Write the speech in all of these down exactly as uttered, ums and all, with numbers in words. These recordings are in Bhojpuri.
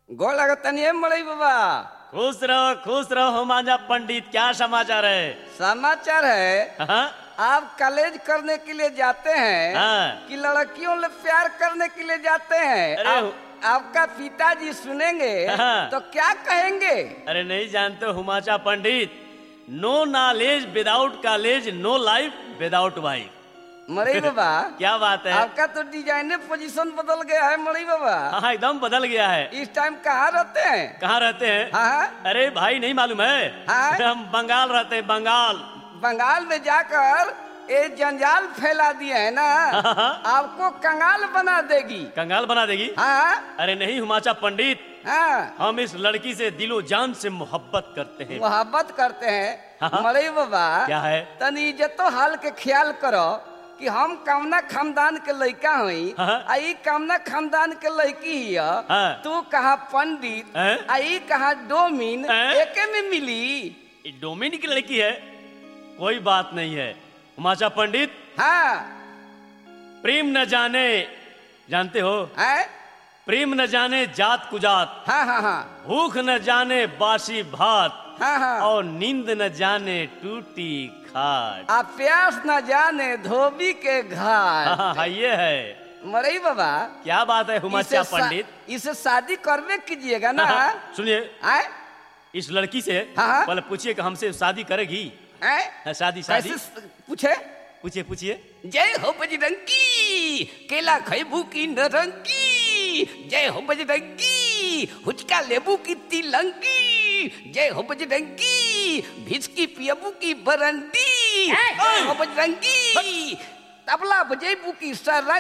गोड़ लगतनी मड़ई बाबा। खुश रहो खुश रहो हुमाजा पंडित, क्या समाचार है? समाचार है हाँ? आप कॉलेज करने के लिए जाते हैं हाँ। कि लड़कियों से प्यार करने के लिए जाते हैं? अरे आप, आपका पिताजी सुनेंगे हाँ। तो क्या कहेंगे? अरे नहीं जानते हो हुमाचा पंडित, no knowledge without college, no life without wife. मड़ई बाबा क्या बात है? आपका तो डिजाइन पोजीशन बदल गया है मड़ई बाबा। हाँ एकदम बदल गया है। इस टाइम कहाँ रहते हैं? कहाँ रहते हैं? हाँ अरे भाई नहीं मालूम है? हाँ? हम बंगाल रहते हैं, बंगाल। बंगाल में जाकर ये जंजाल फैला दिए है ना, आपको कंगाल बना देगी। कंगाल बना देगी? हाँ अरे नहीं हुमाचा पंडित, हाँ हम इस लड़की से दिलो जान से मोहब्बत करते हैं। मोहब्बत करते हैं। हाँ। मड़ई बाबा क्या है? तनी इज्जतो हाल के ख्याल करो कि हम कामना खानदान के लड़का हुई, हाँ। आई कामना खानदान के लड़की ही है। हाँ। तू कहा पंडित, हैं? आई कहा डोमिन, हैं? एके में मिली। ये डोमिन की लड़की है, कोई बात नहीं है। हुमाचा पंडित, हाँ प्रेम न जाने, जानते हो? है? प्रेम न जाने जात कुजात, हाँ हाँ हाँ भूख न जाने बासी भात, हाँ हाँ और नींद न जाने टूटी खाट। आप प्यास न जाने धोबी के घाट। हाँ, हाँ, ये है। मरई बाबा क्या बात है हुमाचा इसे सा- पंडित? इसे शादी करवे कीजिएगा ना। हाँ, सुनिए, आए? इस लड़की से हाँ। पहले पूछिए कि हमसे शादी करेगी? आए? हाँ, शादी शादी कैसे स- पूछे? पूछिए पूछिए। जय हो बजरंगी, केला खैबू की नरंगी, जय हो बजरंगी, हुचका लेबू की तिलंगी, जय हो बजरंगी, भिस्की पियबू की बरंडी, जय हो बजरंगी, तबला बजेबू की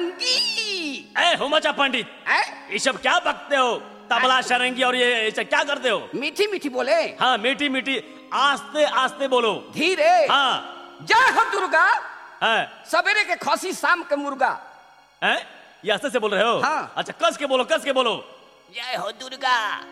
सरंगी। ए हुमाचा पंडित, आए? ये सब क्या बकते हो? तबला शरंगी और ये ये सब क्या करते हो? मीठी मीठी बोले, हाँ मीठी मीठी, आस्ते आस्ते बोलो। धीरे। हाँ जय हो दुर्गा, है, सवेरे के खसी शाम के मुर्गा। है? ये आस्ते से बोल रहे हो? हाँ। अच्छा कस के बोलो, कस के बोलो। जय हो दुर्गा,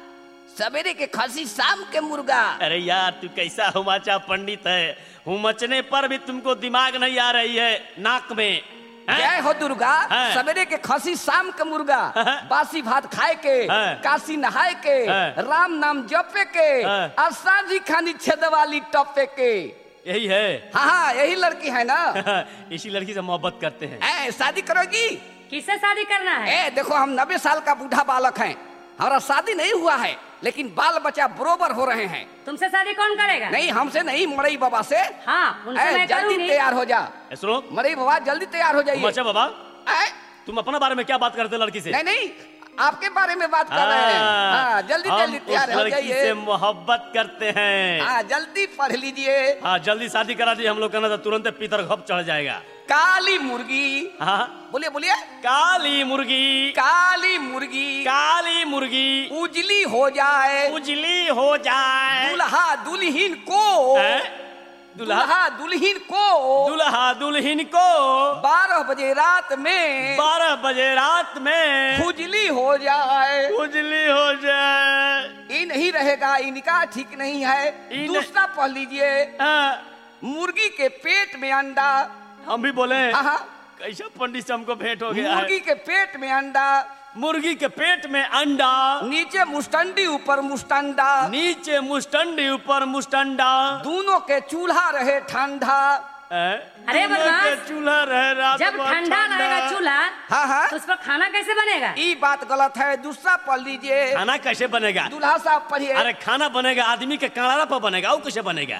सवेरे के खसी शाम के मुर्गा। अरे यार तू कैसा हुमाचा पंडित है, हुमचने पर भी तुमको दिमाग नहीं आ रही है नाक में। हैं? जय हो दुर्गा, हाँ। सवेरे के खसी शाम के मुर्गा, हाँ। बासी भात खाए के, हाँ। काशी नहाए के, हाँ। राम नाम जपे के, हाँ। और साझी खानी छेदवाली टपे के। यही है। हाँ हाँ यही लड़की है ना। इसी लड़की से मोहब्बत करते हैं। ए, शादी करोगी? किससे शादी करना है? ए देखो हम नब्बे साल का बूढ़ा बालक हैं, हमारा शादी नहीं हुआ है, लेकिन बाल बच्चा बरोबर हो रहे हैं। तुमसे शादी कौन करेगा? नहीं हमसे नहीं, मड़ई बाबा से। हाँ उनसे ए, मैं जल्दी करूंगी। तैयार हो जा। ए, सुनो मड़ई बाबा जल्दी तैयार हो जाइए। हुमाचा बाबा, ए, तुम अपना बारे में क्या बात करते हो लड़की से? नहीं नहीं आपके बारे में बात कर रहे हैं। हाँ, जल्दी हम जल्दी तैयार उस हो लड़की जाइए। से मोहब्बत करते हैं। हाँ जल्दी पढ़ लीजिए। हाँ जल्दी शादी करा दी हम लोग का, ना तो तुरंत पीतर घप चढ़ जाएगा। काली मुर्गी, हाँ बोलिए बोलिए। काली मुर्गी, काली मुर्गी काली मुर्गी उजली हो जाए, उजली हो जाए। दुल्हा दुल्हन को, हैं? दुल्हा दुल्हा दुल्हन को दुल्हा दुल्हन को बारह बजे रात में बारह बजे रात में खुजली हो जाए। उजली हो जाए। ये नहीं रहेगा, इनका ठीक नहीं है। इन- दूसरा पढ़ लीजिए। हाँ, मुर्गी के पेट में अंडा। हम भी बोले हाँ हाँ, कैसा पंडित से हमको भेंट हो गया मुर्गी है। के पेट में अंडा, मुर्गी के पेट में अंडा, नीचे मुस्टंडी ऊपर मुस्टंडा, नीचे मुस्टंडी ऊपर मुस्टंडा, दोनों के चूल्हा रहे ठंडा। हैं? अरे दोनों बदमाश, के चूल्हा रहे रात जब भर ठंडा रहेगा चूल्हा हाँ हाँ तो उस पर खाना कैसे बनेगा? ये बात गलत है। दूसरा पढ़ लीजिए। खाना कैसे बनेगा? दूल्हा साहब पढ़िए। अरे खाना बनेगा आदमी के कांगड़ा पर बनेगा, वो कैसे बनेगा?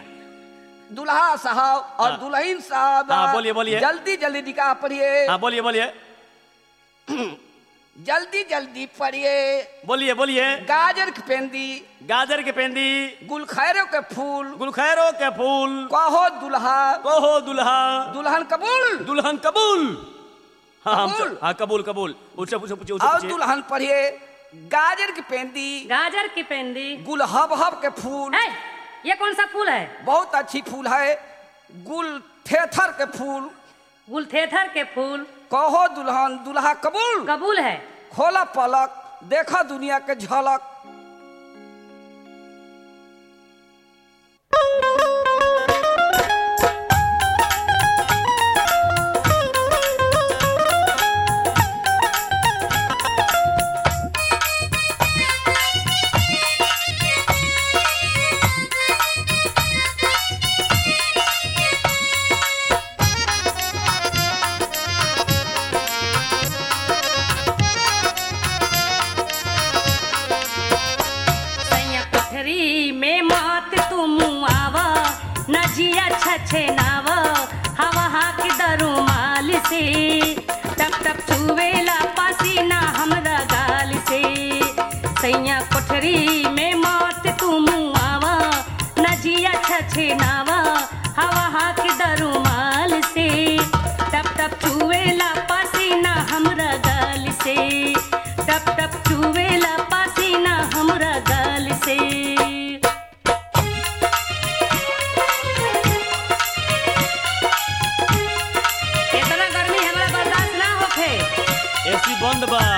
दूल्हा साहब और हाँ। दुल्हन साहब, हाँ, बोलिए, बोलिए। जल्दी जल्दी निकाह पढ़िए। हाँ बोलिए बोलिए जल्दी जल्दी पढ़िए। बोलिए बोलिए। गाजर की पेंदी, गाजर के पेंदी, गुलखैरों के फूल, गुलखैरों के फूल, कहो दुल्हा, कहो दुल्हा, दुल्हन कबूल। दुल्हन कबूल। हाँ हम कबूल। हाँ कबूल कबूल। उससे पूछो पूछो और पूछिए। दुल्हन पढ़िए। गाजर की पेंदी, गाजर की पेंदी। गुलहबहब के फूल, है, ये कौन सा फूल है? बहुत अच्छी फूल है। गुल थेथर के फूल, गुलथेथर के फूल। कहो दुल्हन, दुल्हा कबूल। कबूल है। खोला पलक, देखा दुनिया के झलक। छछे नावा हवा हाक दरुमाल से टप टप चुवेला पसीना हमरा गाल से सैया कोठरी में मौत तुम आवा नजिया छछे नावा हवा हाक दरुमाल से टप टप चुवेला पसीना हमरा गाल से टप टप चुवेला पसीना हमरा गाल से इतना गर्मी हमरा बर्दाश्त ना होखे एसी बंद बा।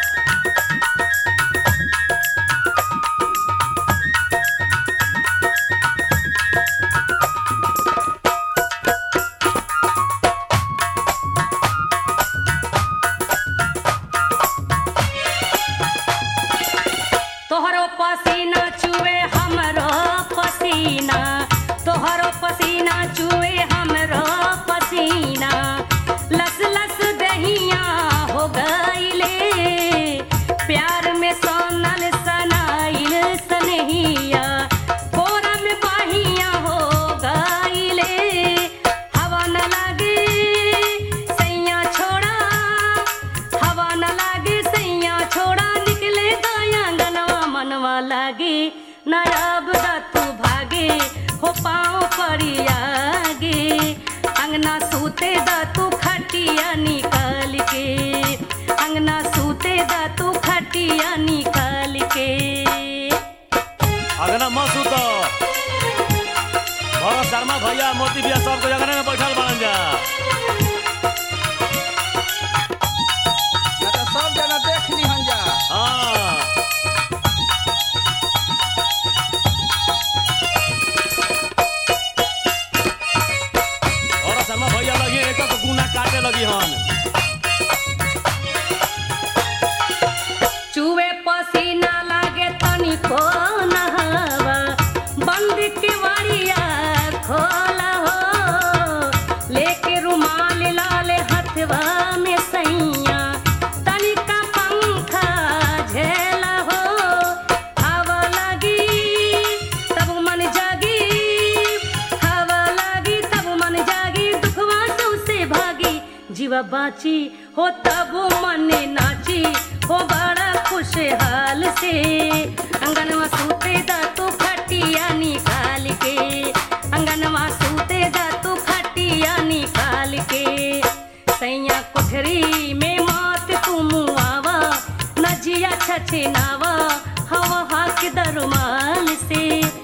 तोहरो पसीना चुए हमरो पसीना तोहरो पसीना चुए हमरो पसीना लस लस दहिया हो गईले प्यार में सोनल सनाइल सनहिया कोरा में बाहिया हो गईले हवा न लागे सैया छोड़ा हवा न लागे सैया छोड़ा निकले गया गनवा मनवा लागे नयाब तू भागे हो पाँव पड़ी आगे अंगना सूते दा तू खटिया निकाल के अंगना सूते दा तू खटिया निकाल के अगना मत सुतो भरत शर्मा भैया मोती भैया सबको जगह में बैठल बनल जा। ना तो सब जना देख लिहन जा। हाँ भरत शर्मा भैया लगी एक तो गुना काटे लगी हन। चुवे पसीना लागे तनिको नहावा बंद के वाड़िया खोला हो लेके रुमाल लाल हथवा में सैया तनिका पंखा झेला हो हवा लगी तब मन जागी हवा लगी तब मन जागी दुखवा से भागी जीवा बाची हो तब मन नाची हो बड़ा खुशहाल से अंगनवा सूते दा तू खटिया निकाल के अंगनवा सूते दा तू खटिया निकाल के सैया कोठरी में मौत तुम आवा नजिया छछे नावा हवा हाक दरुमाल से